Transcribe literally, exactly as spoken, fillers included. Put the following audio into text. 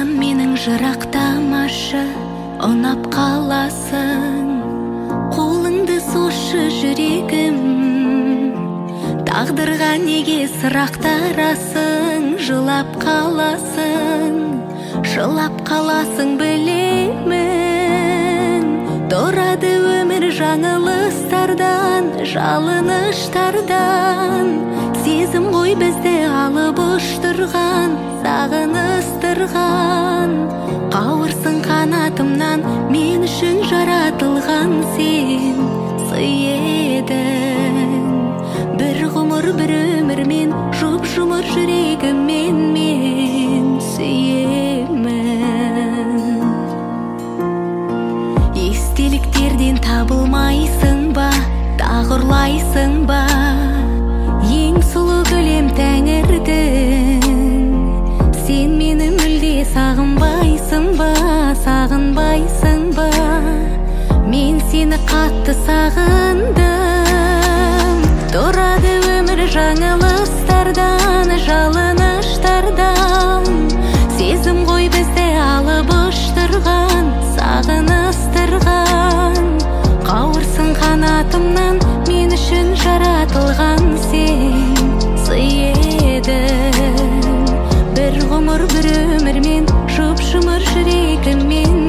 жан менің жырақтамашы, ұнап қаласың. Қолыңды сошы жүрегім, тағдырға неге сұрақтарасың, жылап қаласың, жылап қаласың білемін. Тұрады өмір жаңылыстардан, жалыныштардан. Сезім ғой бізді алып ұштырған, сағыныстырған. Қауырсың қанатымнан, мен үшін жаратылған сен сый едің. Бір ғұмыр бір өмірмен, жұп-жұмыр жүрегіммен мен сүйемін. Естеліктерден табылмайсың ба, тағырлайсың ба? Ең сұлу гүлем тәңірдің. Сен мені мүлде сағынбайсың ба, сағынбайсың ба? Мен сені қатты сағындым. Тұрады өмір жаңылыстардан, жалыныштардан. Сезім ғой бізді алып ұштырған, сағыныстырған. Қауырсың қанатымнан, мен үшін жаратылған сен сый едің. Бір ғұмыр бір өмірмен, жұп-жұмыр жүрегіммен